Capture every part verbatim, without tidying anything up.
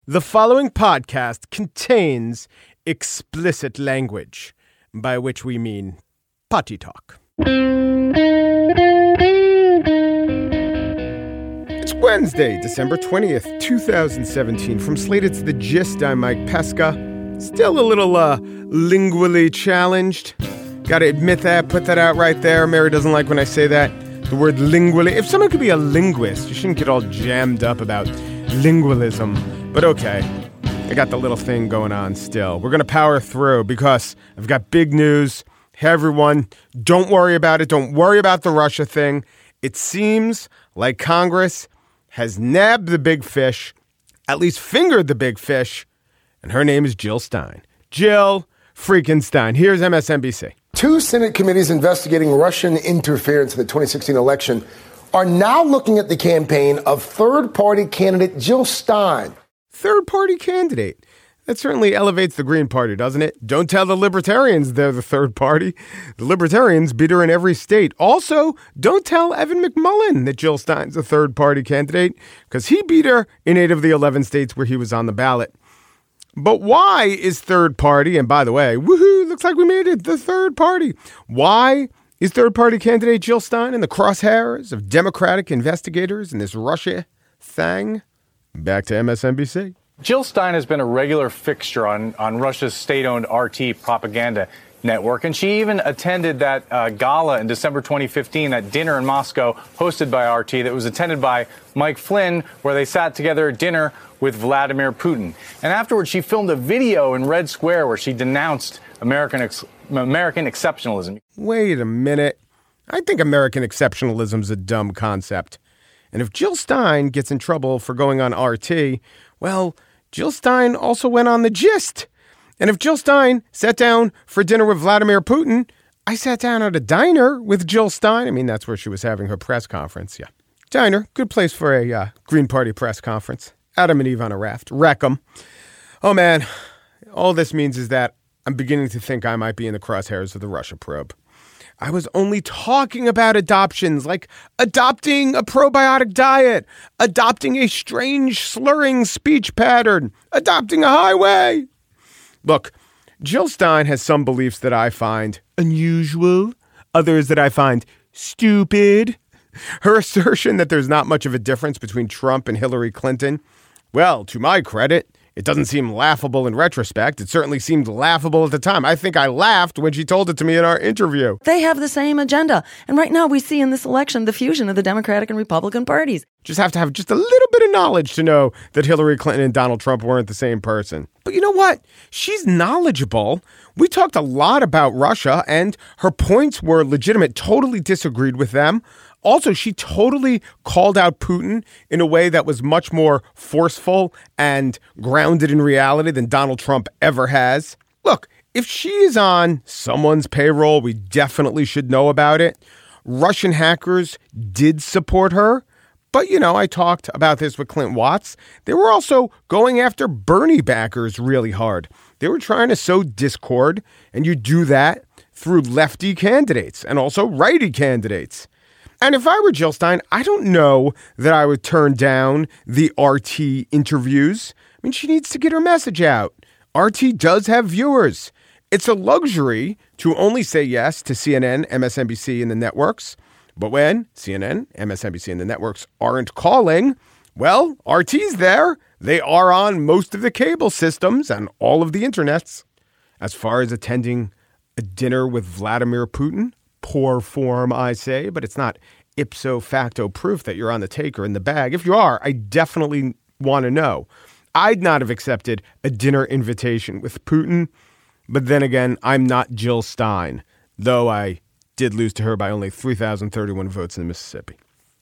The following podcast contains explicit language, by which we mean potty talk. It's Wednesday, December twentieth, twenty seventeen. From Slate, it's The Gist. I'm Mike Pesca. Still a little uh, lingually challenged. Gotta admit that, put that out right there. Mary doesn't like when I say that. The word lingually. If someone could be a linguist, you shouldn't get all jammed up about lingualism. But okay, I got the little thing going on still. We're going to power through because I've got big news. Hey, everyone, don't worry about it. Don't worry about the Russia thing. It seems like Congress has nabbed the big fish, at least fingered the big fish, and her name is Jill Stein. Jill freaking Stein. Here's M S N B C. Two Senate committees investigating Russian interference in the twenty sixteen election are now looking at the campaign of third-party candidate Jill Stein. Third-party candidate. That certainly elevates the Green Party, doesn't it? Don't tell the Libertarians they're the third party. The Libertarians beat her in every state. Also, don't tell Evan McMullin that Jill Stein's a third-party candidate, because he beat her in eight of the eleven states where he was on the ballot. But why is third party, and by the way, woohoo, looks like we made it, the third party. Why is third-party candidate Jill Stein in the crosshairs of Democratic investigators in this Russia thing? Back to M S N B C. Jill Stein has been a regular fixture on, on Russia's state-owned R T propaganda network, and she even attended that uh, gala in December twenty fifteen, that dinner in Moscow hosted by R T that was attended by Mike Flynn, where they sat together at dinner with Vladimir Putin. And afterwards, she filmed a video in Red Square where she denounced American ex- American exceptionalism. Wait a minute. I think American exceptionalism is a dumb concept. And if Jill Stein gets in trouble for going on R T, well, Jill Stein also went on The Gist. And if Jill Stein sat down for dinner with Vladimir Putin, I sat down at a diner with Jill Stein. I mean, that's where she was having her press conference. Yeah. Diner, good place for a uh, Green Party press conference. Adam and Eve on a raft. Wreck 'em. Oh, man. All this means is that I'm beginning to think I might be in the crosshairs of the Russia probe. I was only talking about adoptions, like adopting a probiotic diet, adopting a strange slurring speech pattern, adopting a highway. Look, Jill Stein has some beliefs that I find unusual, others that I find stupid. Her assertion that there's not much of a difference between Trump and Hillary Clinton, well, to my credit, it doesn't seem laughable in retrospect. It certainly seemed laughable at the time. I think I laughed when she told it to me in our interview. They have the same agenda. And right now we see in this election the fusion of the Democratic and Republican parties. Just have to have just a little bit of knowledge to know that Hillary Clinton and Donald Trump weren't the same person. But you know what? She's knowledgeable. We talked a lot about Russia, and her points were legitimate. Totally disagreed with them. Also, she totally called out Putin in a way that was much more forceful and grounded in reality than Donald Trump ever has. Look, if she is on someone's payroll, we definitely should know about it. Russian hackers did support her. But, you know, I talked about this with Clint Watts. They were also going after Bernie backers really hard. They were trying to sow discord, and you do that through lefty candidates and also righty candidates. And if I were Jill Stein, I don't know that I would turn down the R T interviews. I mean, she needs to get her message out. R T does have viewers. It's a luxury to only say yes to C N N, M S N B C, and the networks. But when C N N, M S N B C, and the networks aren't calling, well, R T's there. They are on most of the cable systems and all of the internets. As far as attending a dinner with Vladimir Putin, poor form, I say, but it's not ipso facto proof that you're on the take or in the bag. If you are, I definitely want to know. I'd not have accepted a dinner invitation with Putin, but then again, I'm not Jill Stein, though I did lose to her by only three thousand thirty-one votes in Mississippi.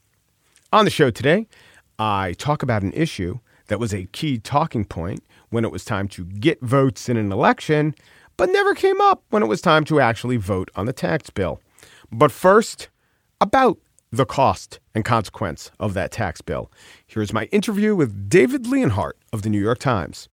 On the show today, I talk about an issue that was a key talking point when it was time to get votes in an election, but never came up when it was time to actually vote on the tax bill. But first, about the cost and consequence of that tax bill. Here's my interview with David Leonhardt of the New York Times.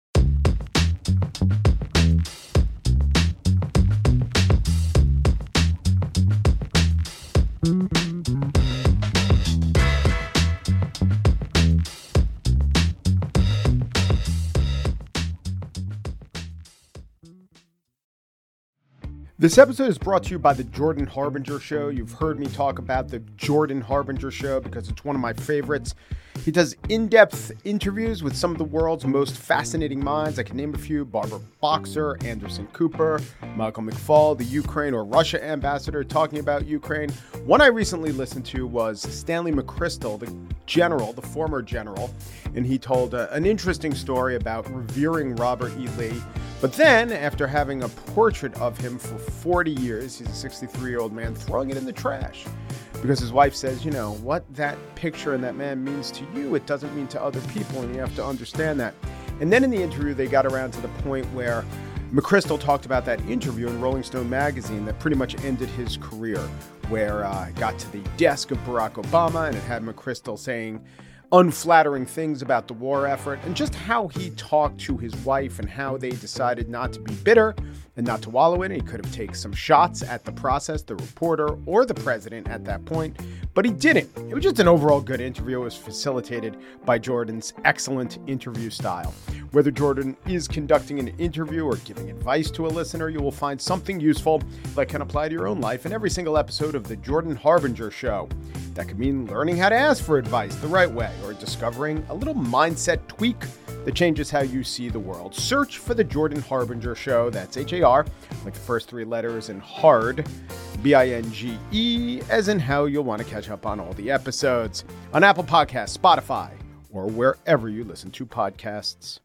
This episode is brought to you by the Jordan Harbinger Show. You've heard me talk about the Jordan Harbinger Show because it's one of my favorites. He does in-depth interviews with some of the world's most fascinating minds. I can name a few: Barbara Boxer, Anderson Cooper, Michael McFaul, the Ukraine or Russia ambassador talking about Ukraine. One I recently listened to was Stanley McChrystal, the general, the former general, and he told uh, an interesting story about revering Robert E. Lee. But then, after having a portrait of him for forty years, he's a sixty-three-year-old man, throwing it in the trash. Because his wife says, you know, what that picture and that man means to you, it doesn't mean to other people, and you have to understand that. And then in the interview, they got around to the point where McChrystal talked about that interview in Rolling Stone magazine that pretty much ended his career, where uh, it got to the desk of Barack Obama, and it had McChrystal saying unflattering things about the war effort, and just how he talked to his wife and how they decided not to be bitter and not to wallow in it. He could have taken some shots at the process, the reporter, or the president at that point, but he didn't. It was just an overall good interview. It was facilitated by Jordan's excellent interview style. Whether Jordan is conducting an interview or giving advice to a listener, you will find something useful that can apply to your own life in every single episode of the Jordan Harbinger Show. That could mean learning how to ask for advice the right way, or discovering a little mindset tweak that changes how you see the world. Search for the Jordan Harbinger Show. That's H A R, like the first three letters, and hard, B I N G E, as in how you'll want to catch up on all the episodes on Apple Podcasts, Spotify, or wherever you listen to podcasts.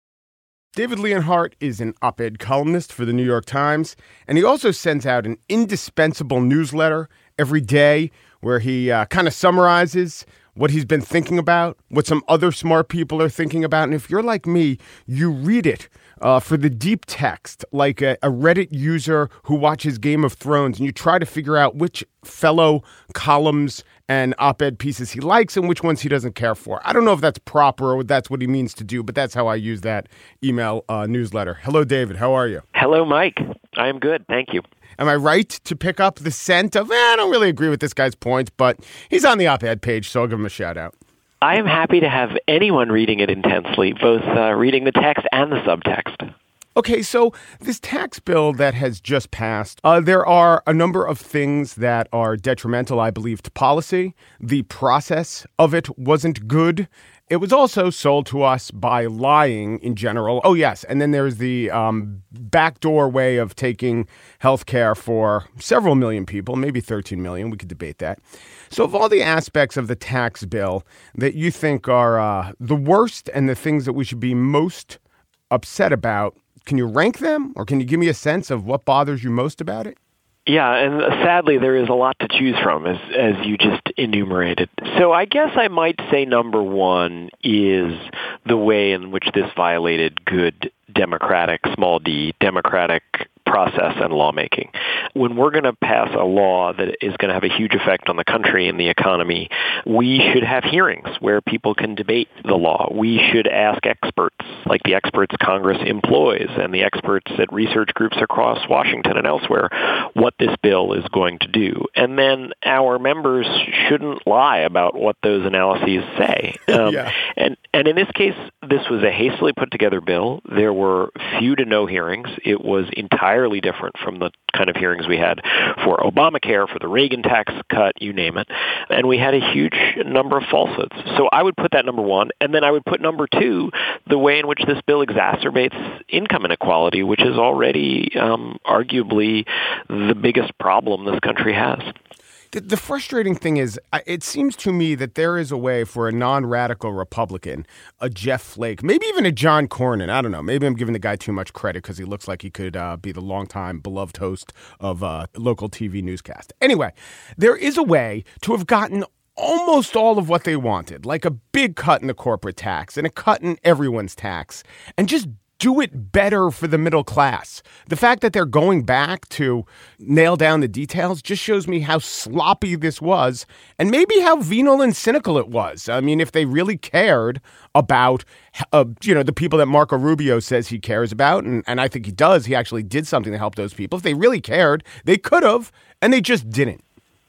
David Leonhardt is an op-ed columnist for the New York Times, and he also sends out an indispensable newsletter every day where he uh, kind of summarizes what he's been thinking about, what some other smart people are thinking about. And if you're like me, you read it uh, for the deep text, like a, a Reddit user who watches Game of Thrones, and you try to figure out which fellow columns and op-ed pieces he likes and which ones he doesn't care for. I don't know if that's proper or that's what he means to do, but that's how I use that email uh, newsletter. Hello, David. How are you? Hello, Mike. I am good. Thank you. Am I right to pick up the scent of, eh, I don't really agree with this guy's points, but he's on the op-ed page, so I'll give him a shout out. I am happy to have anyone reading it intensely, both uh, reading the text and the subtext. Okay, so this tax bill that has just passed, uh, there are a number of things that are detrimental, I believe, to policy. The process of it wasn't good. It was also sold to us by lying in general. Oh, yes. And then there's the um, backdoor way of taking health care for several million people, maybe thirteen million. We could debate that. So of all the aspects of the tax bill that you think are uh, the worst and the things that we should be most upset about, can you rank them, or can you give me a sense of what bothers you most about it? Yeah, and sadly, there is a lot to choose from, as as you just enumerated. So I guess I might say number one is the way in which this violated good democratic, small d, democratic process and lawmaking. When we're going to pass a law that is going to have a huge effect on the country and the economy, we should have hearings where people can debate the law. We should ask experts, like the experts Congress employs and the experts at research groups across Washington and elsewhere, what this bill is going to do. And then our members shouldn't lie about what those analyses say. Um, yeah. And and in this case, this was a hastily put together bill. There were few to no hearings. It was entirely different from the kind of hearings we had for Obamacare, for the Reagan tax cut, you name it. And we had a huge number of falsehoods. So I would put that number one. And then I would put number two, the way in which this bill exacerbates income inequality, which is already um, arguably the biggest problem this country has. The, the frustrating thing is, it seems to me that there is a way for a non-radical Republican, a Jeff Flake, maybe even a John Cornyn, I don't know, maybe I'm giving the guy too much credit because he looks like he could uh, be the longtime beloved host of a local T V newscast. Anyway, there is a way to have gotten almost all of what they wanted, like a big cut in the corporate tax and a cut in everyone's tax, and just do it better for the middle class. The fact that they're going back to nail down the details just shows me how sloppy this was and maybe how venal and cynical it was. I mean, if they really cared about, uh, you know, the people that Marco Rubio says he cares about, and, and I think he does, he actually did something to help those people. If they really cared, they could have, and they just didn't.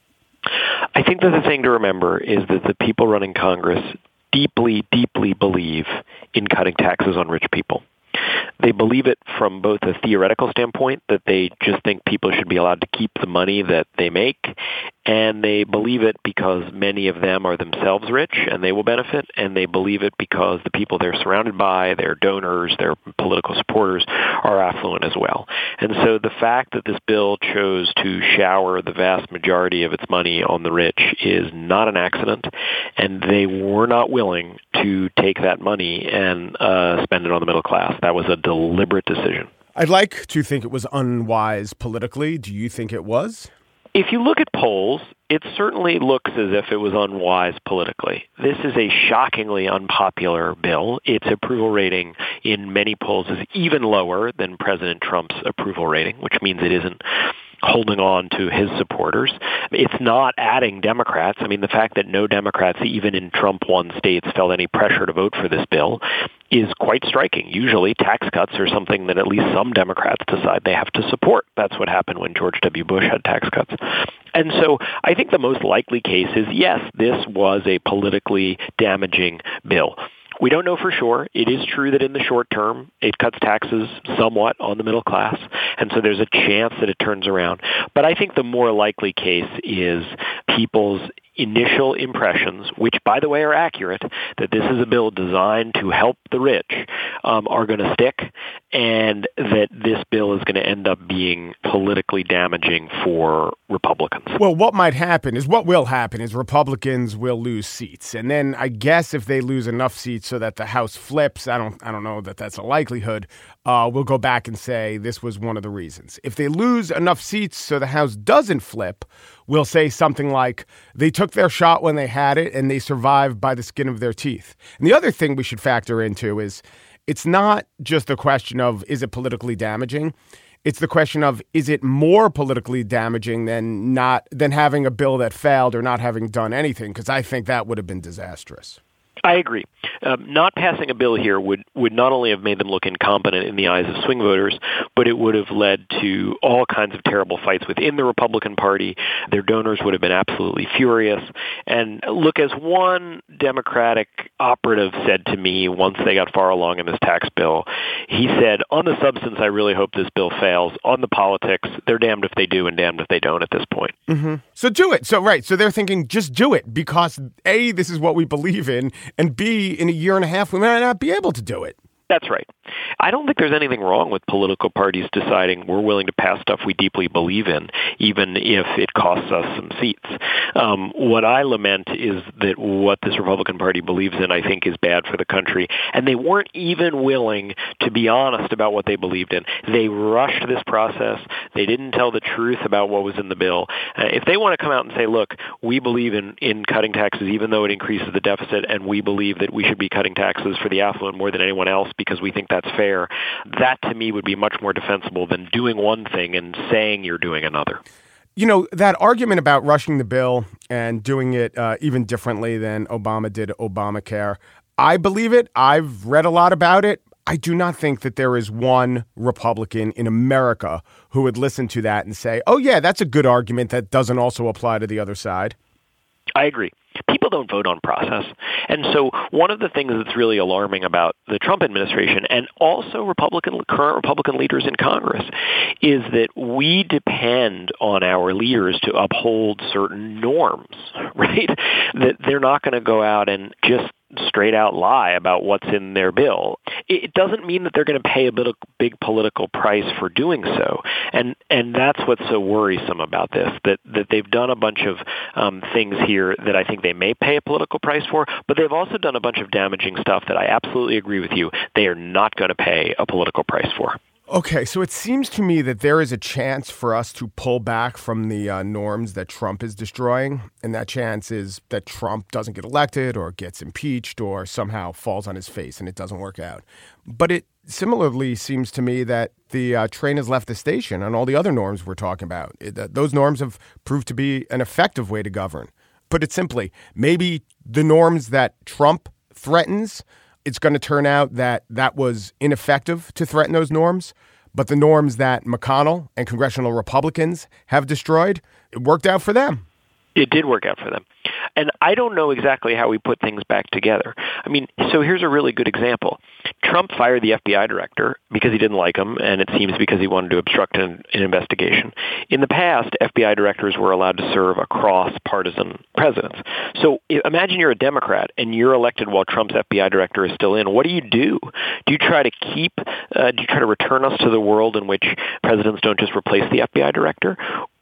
I think that the thing to remember is that the people running Congress deeply, deeply believe in cutting taxes on rich people. They believe it from both a theoretical standpoint, that they just think people should be allowed to keep the money that they make, and they believe it because many of them are themselves rich and they will benefit, and they believe it because the people they're surrounded by, their donors, their political supporters, are affluent as well. And so the fact that this bill chose to shower the vast majority of its money on the rich is not an accident, and they were not willing to take that money and uh, spend it on the middle class. That was a deliberate decision. I'd like to think it was unwise politically. Do you think it was? If you look at polls, it certainly looks as if it was unwise politically. This is a shockingly unpopular bill. Its approval rating in many polls is even lower than President Trump's approval rating, which means it isn't holding on to his supporters. It's not adding Democrats. I mean, the fact that no Democrats, even in Trump-won states, felt any pressure to vote for this bill is quite striking. Usually, tax cuts are something that at least some Democrats decide they have to support. That's what happened when George W. Bush had tax cuts. And so I think the most likely case is, yes, this was a politically damaging bill. We don't know for sure. It is true that in the short term, it cuts taxes somewhat on the middle class, and so there's a chance that it turns around. But I think the more likely case is people's initial impressions, which, by the way, are accurate, that this is a bill designed to help the rich, um, are going to stick, and that this bill is going to end up being politically damaging for Republicans. Well, what might happen is what will happen is Republicans will lose seats. And then I guess if they lose enough seats so that the House flips, I don't I don't know that that's a likelihood, uh, we'll go back and say this was one of the reasons. If they lose enough seats so the House doesn't flip, we'll say something like they took their shot when they had it and they survived by the skin of their teeth. And the other thing we should factor into is it's not just the question of is it politically damaging? It's the question of is it more politically damaging than not than having a bill that failed or not having done anything? Because I think that would have been disastrous. I agree. Um, not passing a bill here would, would not only have made them look incompetent in the eyes of swing voters, but it would have led to all kinds of terrible fights within the Republican Party. Their donors would have been absolutely furious. And look, as one Democratic operative said to me once they got far along in this tax bill, he said, on the substance, I really hope this bill fails. On the politics, they're damned if they do and damned if they don't at this point. Mm-hmm. So do it. So, right. So they're thinking, just do it because, A, this is what we believe in, and B, in a year and a half, we might not be able to do it. That's right. I don't think there's anything wrong with political parties deciding we're willing to pass stuff we deeply believe in, even if it costs us some seats. Um, what I lament is that what this Republican Party believes in, I think, is bad for the country. And they weren't even willing to be honest about what they believed in. They rushed this process. They didn't tell the truth about what was in the bill. Uh, if they want to come out and say, look, we believe in, in cutting taxes even though it increases the deficit, and we believe that we should be cutting taxes for the affluent more than anyone else because we think that's fair, that to me would be much more defensible than doing one thing and saying you're doing another. You know, that argument about rushing the bill and doing it uh, even differently than Obama did Obamacare, I believe it. I've read a lot about it. I do not think that there is one Republican in America who would listen to that and say, oh, yeah, that's a good argument that doesn't also apply to the other side. I agree. People don't vote on process. And so one of the things that's really alarming about the Trump administration and also Republican current Republican leaders in Congress is that we depend on our leaders to uphold certain norms, right? That they're not going to go out and just straight out lie about what's in their bill. It doesn't mean that they're going to pay a bit of big political price for doing so. And and that's what's so worrisome about this, that, that they've done a bunch of um, things here that I think they may pay a political price for, but they've also done a bunch of damaging stuff that I absolutely agree with you. They are not going to pay a political price for. Okay, so it seems to me that there is a chance for us to pull back from the uh, norms that Trump is destroying, and that chance is that Trump doesn't get elected or gets impeached or somehow falls on his face and it doesn't work out. But it similarly seems to me that the uh, train has left the station on all the other norms we're talking about. It, uh, those norms have proved to be an effective way to govern. Put it simply, maybe the norms that Trump threatens, it's going to turn out that that was ineffective to threaten those norms. But the norms that McConnell and congressional Republicans have destroyed, it worked out for them. It did work out for them. And I don't know exactly how we put things back together. I mean, so here's a really good example. Trump fired the F B I director because he didn't like him, and it seems because he wanted to obstruct an, an investigation. In the past, F B I directors were allowed to serve across partisan presidents. So imagine you're a Democrat and you're elected while Trump's F B I director is still in. What do you do? Do you try to keep, uh, do you try to return us to the world in which presidents don't just replace the F B I director?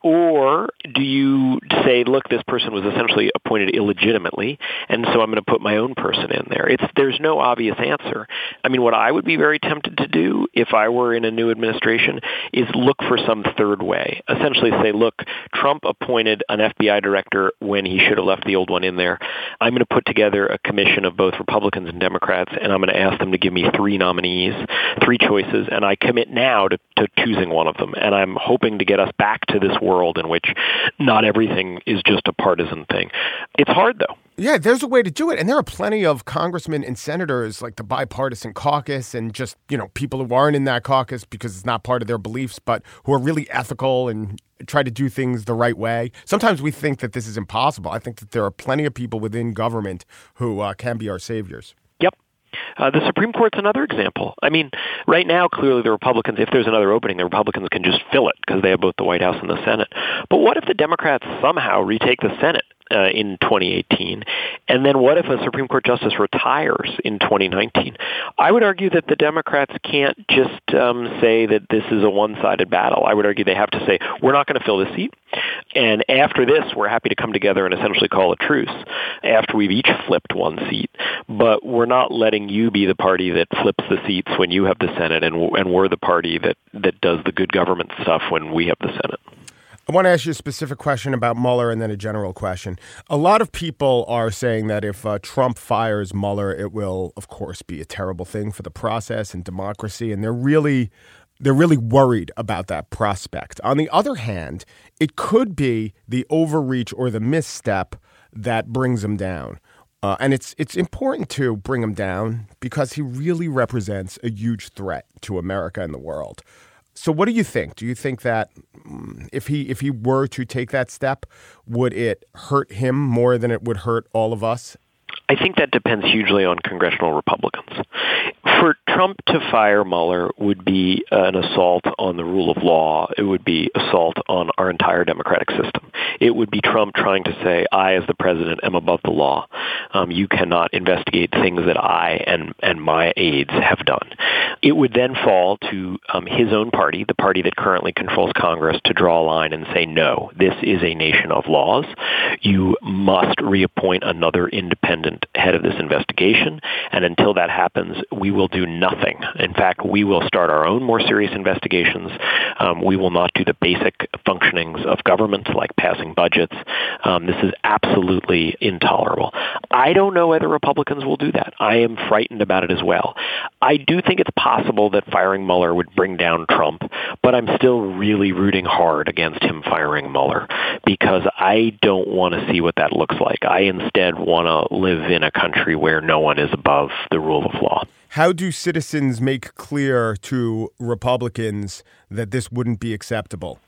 Or do you say, look, this person was essentially appointed illegitimately, and so I'm going to put my own person in there? It's there's no obvious answer. I mean, what I would be very tempted to do if I were in a new administration is look for some third way. Essentially say, look, Trump appointed an F B I director when he should have left the old one in there. I'm going to put together a commission of both Republicans and Democrats, and I'm going to ask them to give me three nominees, three choices, and I commit now to, to choosing one of them. And I'm hoping to get us back to this world in which not everything is just a partisan thing. It's hard, though. Yeah, there's a way to do it. And there are plenty of congressmen and senators like the bipartisan caucus and just, you know, people who aren't in that caucus because it's not part of their beliefs, but who are really ethical and try to do things the right way. Sometimes we think that this is impossible. I think that there are plenty of people within government who uh, can be our saviors. Yep. Uh, the Supreme Court's another example. I mean, right now, clearly the Republicans, if there's another opening, the Republicans can just fill it because they have both the White House and the Senate. But what if the Democrats somehow retake the Senate uh, in twenty eighteen? And then what if a Supreme Court justice retires in twenty nineteen? I would argue that the Democrats can't just um, say that this is a one-sided battle. I would argue they have to say, we're not going to fill this seat. And after this, we're happy to come together and essentially call a truce after we've each flipped one seat. But we're not letting you be the party that flips the seats when you have the Senate, and, and we're the party that, that does the good government stuff when we have the Senate. I want to ask you a specific question about Mueller and then a general question. A lot of people are saying that if uh, Trump fires Mueller, it will, of course, be a terrible thing for the process and democracy. And they're really they're really worried about that prospect. On the other hand, it could be the overreach or the misstep that brings him down. Uh, and it's it's important to bring him down because he really represents a huge threat to America and the world. So what do you think? Do you think that if he if he were to take that step, would it hurt him more than it would hurt all of us? I think that depends hugely on congressional Republicans. For Trump to fire Mueller would be an assault on the rule of law. It would be assault on our entire democratic system. It would be Trump trying to say, I, as the president, am above the law. Um, you cannot investigate things that I and, and my aides have done. It would then fall to um, his own party, the party that currently controls Congress, to draw a line and say, no, this is a nation of laws. You must reappoint another independent head of this investigation. And until that happens, we will do nothing. In fact, we will start our own more serious investigations. Um, we will not do the basic functionings of government, like passing budgets. Um, this is absolutely intolerable. I don't know whether Republicans will do that. I am frightened about it as well. I do think it's possible that firing Mueller would bring down Trump, but I'm still really rooting hard against him firing Mueller because I don't want to see what that looks like. I instead want to live in a country where no one is above the rule of law. How do citizens make clear to Republicans that this wouldn't be acceptable?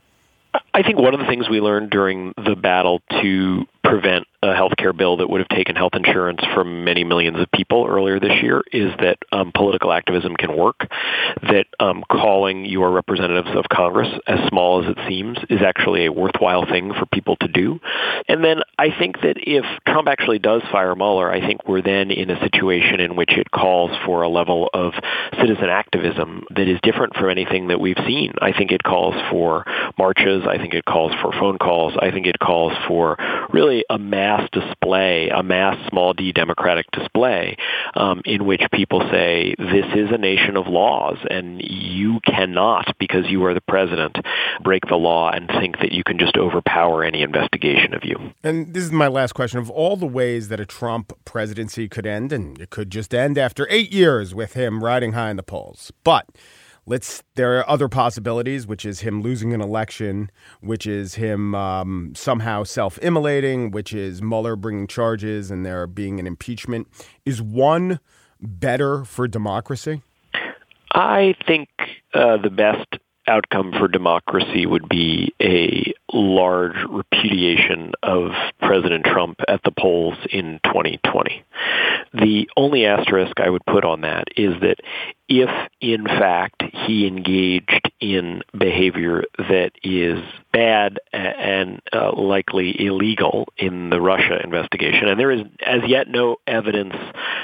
I think one of the things we learned during the battle to prevent a health care bill that would have taken health insurance from many millions of people earlier this year is that um, political activism can work, that um, calling your representatives of Congress, as small as it seems, is actually a worthwhile thing for people to do. And then I think that if Trump actually does fire Mueller, I think we're then in a situation in which it calls for a level of citizen activism that is different from anything that we've seen. I think it calls for marches. I think it calls for phone calls. I think it calls for really a mass display, a mass small d democratic display um, in which people say this is a nation of laws and you cannot, because you are the president, break the law and think that you can just overpower any investigation of you. And this is my last question. Of all the ways that a Trump presidency could end, and it could just end after eight years with him riding high in the polls, but Let's. There are other possibilities, which is him losing an election, which is him um, somehow self-immolating, which is Mueller bringing charges and there being an impeachment. Is one better for democracy? I think uh, the best outcome for democracy would be a large repudiation of President Trump at the polls in twenty twenty. The only asterisk I would put on that is that if, in fact, he engaged in behavior that is bad and uh, likely illegal in the Russia investigation, and there is as yet no evidence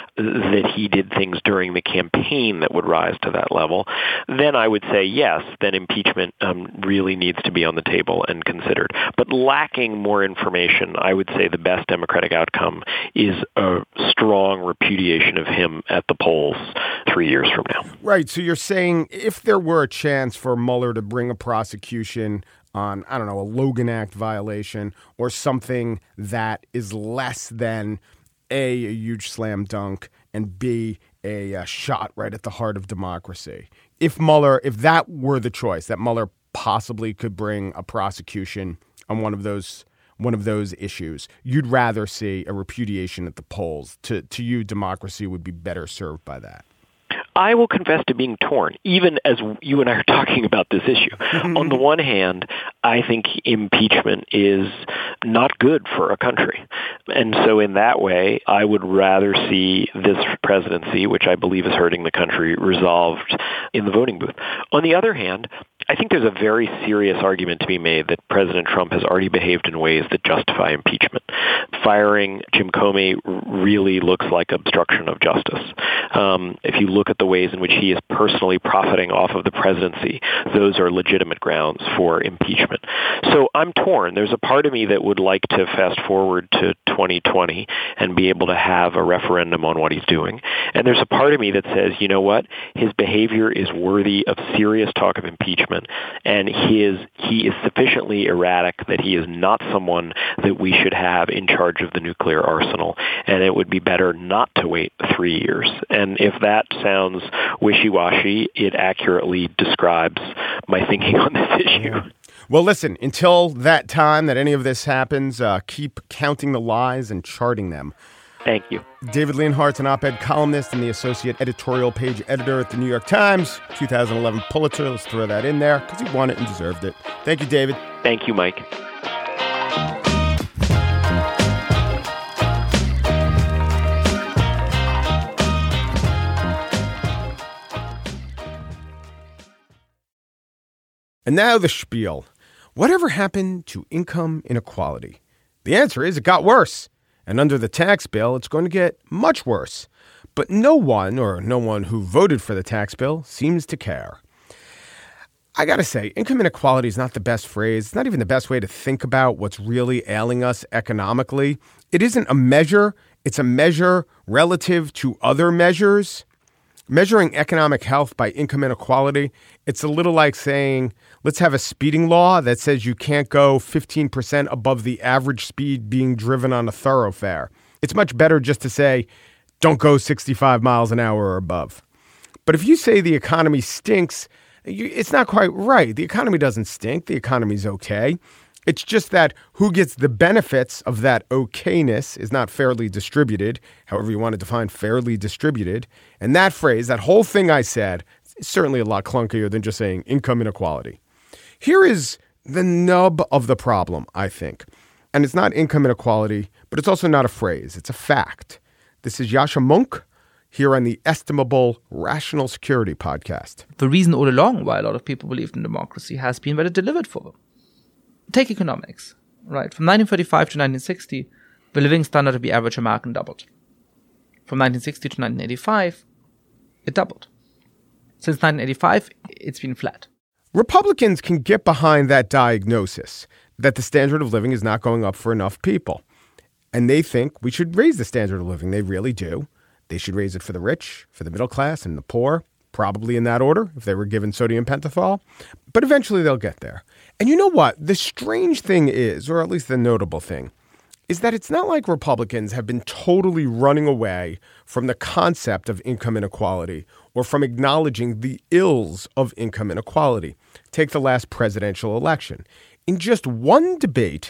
that he did things during the campaign that would rise to that level, then I would say yes, then impeachment um, really needs to be on the table and considered. But lacking more information, I would say the best Democratic outcome is a strong repudiation of him at the polls three years from now. Right. So you're saying if there were a chance for Mueller to bring a prosecution on, I don't know, a Logan Act violation or something that is less than A, a huge slam dunk, and B, a, a shot right at the heart of democracy. If Mueller, if that were the choice, that Mueller possibly could bring a prosecution on one of those one of those issues, you'd rather see a repudiation at the polls. To to you, democracy would be better served by that. I will confess to being torn, even as you and I are talking about this issue. On the one hand, I think impeachment is not good for a country. And so in that way, I would rather see this presidency, which I believe is hurting the country, resolved in the voting booth. On the other hand, I think there's a very serious argument to be made that President Trump has already behaved in ways that justify impeachment. Firing Jim Comey really looks like obstruction of justice. Um, if you look at the ways in which he is personally profiting off of the presidency, those are legitimate grounds for impeachment. So I'm torn. There's a part of me that would like to fast forward to twenty twenty and be able to have a referendum on what he's doing. And there's a part of me that says, you know what? His behavior is worthy of serious talk of impeachment, and his he is sufficiently erratic that he is not someone that we should have in charge of the nuclear arsenal, and it would be better not to wait three years. And if that sounds wishy-washy, it accurately describes my thinking on this issue. Well, listen, until that time that any of this happens, uh, keep counting the lies and charting them. Thank you. David Leonhardt's an op-ed columnist and the associate editorial page editor at the New York Times. twenty eleven Pulitzer. Let's throw that in there because he won it and deserved it. Thank you, David. Thank you, Mike. And now the spiel. Whatever happened to income inequality? The answer is it got worse. And under the tax bill, it's going to get much worse. But no one, or no one who voted for the tax bill, seems to care. I got to say, income inequality is not the best phrase. It's not even the best way to think about what's really ailing us economically. It isn't a measure. It's a measure relative to other measures. Measuring economic health by income inequality, it's a little like saying, let's have a speeding law that says you can't go fifteen percent above the average speed being driven on a thoroughfare. It's much better just to say, don't go sixty-five miles an hour or above. But if you say the economy stinks, it's not quite right. The economy doesn't stink. The economy's okay. It's just that who gets the benefits of that okayness is not fairly distributed, however you want to define fairly distributed. And that phrase, that whole thing I said, is certainly a lot clunkier than just saying income inequality. Here is the nub of the problem, I think. And it's not income inequality, but it's also not a phrase. It's a fact. This is Yascha Mounk here on the estimable Rational Security podcast. The reason all along why a lot of people believed in democracy has been that it delivered for them. Take economics, right? From nineteen thirty-five to nineteen sixty, the living standard of the average American doubled. From nineteen sixty to nineteen eighty-five, it doubled. Since nineteen eighty-five, it's been flat. Republicans can get behind that diagnosis that the standard of living is not going up for enough people. And they think we should raise the standard of living. They really do. They should raise it for the rich, for the middle class, and the poor, probably in that order if they were given sodium pentothal. But eventually they'll get there. And you know what? The strange thing is, or at least the notable thing, is that it's not like Republicans have been totally running away from the concept of income inequality or from acknowledging the ills of income inequality. Take the last presidential election. In just one debate,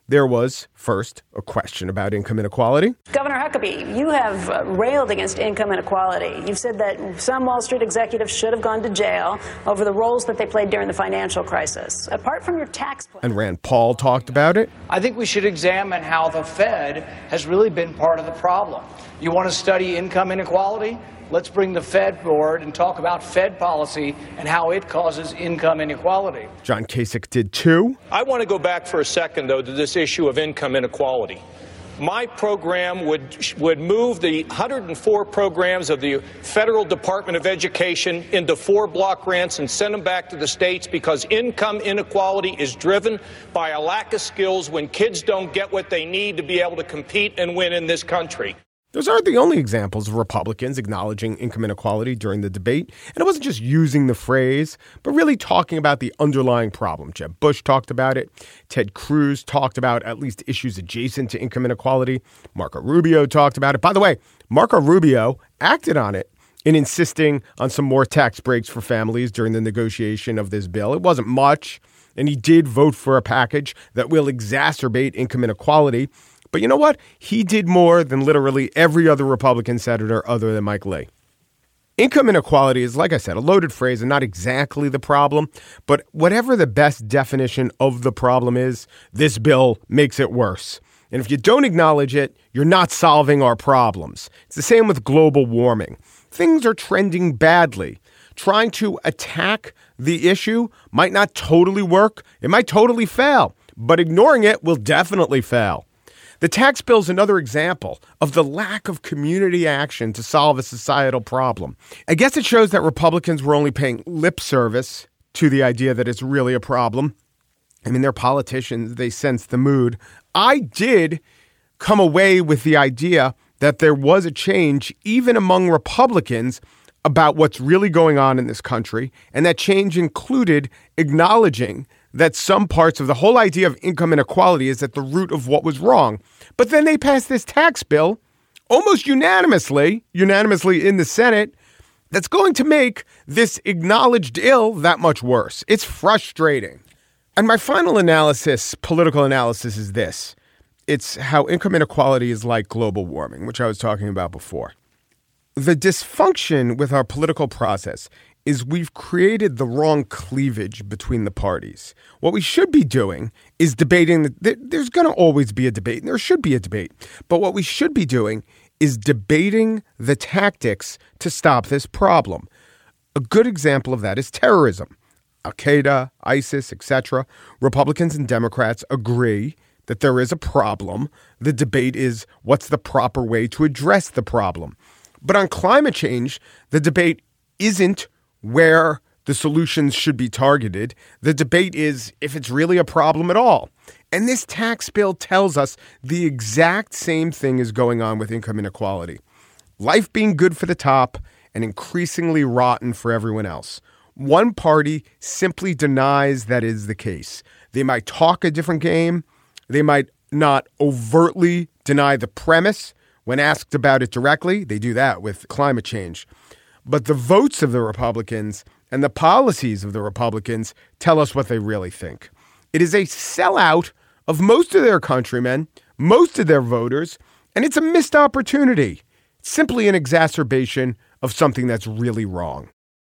There was, first, a question about income inequality. Governor Huckabee, you have uh, railed against income inequality. You've said that some Wall Street executives should have gone to jail over the roles that they played during the financial crisis. Apart from your tax plan. And Rand Paul talked about it. I think we should examine how the Fed has really been part of the problem. You want to study income inequality? Let's bring the Fed forward and talk about Fed policy and how it causes income inequality. John Kasich did too. I want to go back for a second, though, to this issue of income inequality. My program would would move the one hundred four programs of the Federal Department of Education into four block grants and send them back to the states, because income inequality is driven by a lack of skills when kids don't get what they need to be able to compete and win in this country. Those aren't the only examples of Republicans acknowledging income inequality during the debate. And it wasn't just using the phrase, but really talking about the underlying problem. Jeb Bush talked about it. Ted Cruz talked about at least issues adjacent to income inequality. Marco Rubio talked about it. By the way, Marco Rubio acted on it in insisting on some more tax breaks for families during the negotiation of this bill. It wasn't much, and he did vote for a package that will exacerbate income inequality. But you know what? He did more than literally every other Republican senator other than Mike Lee. Income inequality is, like I said, a loaded phrase and not exactly the problem. But whatever the best definition of the problem is, this bill makes it worse. And if you don't acknowledge it, you're not solving our problems. It's the same with global warming. Things are trending badly. Trying to attack the issue might not totally work. It might totally fail. But ignoring it will definitely fail. The tax bill is another example of the lack of community action to solve a societal problem. I guess it shows that Republicans were only paying lip service to the idea that it's really a problem. I mean, they're politicians. They sense the mood. I did come away with the idea that there was a change, even among Republicans, about what's really going on in this country. And that change included acknowledging that some parts of the whole idea of income inequality is at the root of what was wrong. But then they passed this tax bill almost unanimously, unanimously in the Senate, that's going to make this acknowledged ill that much worse. It's frustrating. And my final analysis, political analysis, is this. It's how income inequality is like global warming, which I was talking about before. The dysfunction with our political process is we've created the wrong cleavage between the parties. What we should be doing is debating. The, there's going to always be a debate, and there should be a debate. But what we should be doing is debating the tactics to stop this problem. A good example of that is terrorism. Al-Qaeda, ISIS, et cetera. Republicans and Democrats agree that there is a problem. The debate is what's the proper way to address the problem. But on climate change, the debate isn't where the solutions should be targeted. The debate is if it's really a problem at all. And this tax bill tells us the exact same thing is going on with income inequality. Life being good for the top and increasingly rotten for everyone else. One party simply denies that is the case. They might talk a different game. They might not overtly deny the premise. When asked about it directly, they do that with climate change. But the votes of the Republicans and the policies of the Republicans tell us what they really think. It is a sellout of most of their countrymen, most of their voters, and it's a missed opportunity. It's simply an exacerbation of something that's really wrong.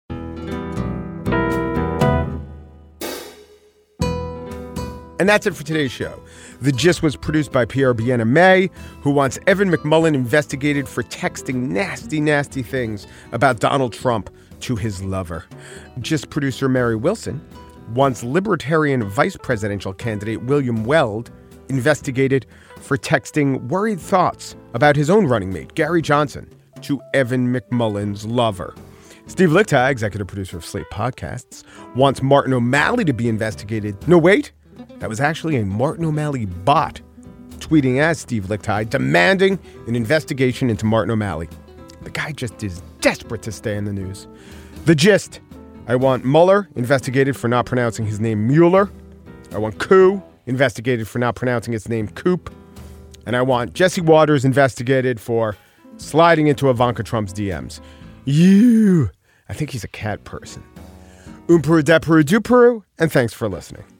And that's it for today's show. The Gist was produced by Pierre Biena May, who wants Evan McMullin investigated for texting nasty, nasty things about Donald Trump to his lover. Gist producer Mary Wilson wants Libertarian vice presidential candidate William Weld investigated for texting worried thoughts about his own running mate, Gary Johnson, to Evan McMullin's lover. Steve Lickteig, executive producer of Slate Podcasts, wants Martin O'Malley to be investigated. No, wait. That was actually a Martin O'Malley bot tweeting as Steve Lickteig, demanding an investigation into Martin O'Malley. The guy just is desperate to stay in the news. The Gist. I want Mueller investigated for not pronouncing his name Mueller. I want Coup investigated for not pronouncing his name Coop. And I want Jesse Waters investigated for sliding into Ivanka Trump's D Ms. You. I think he's a cat person. Um Peru, de Peru, du Peru, and thanks for listening.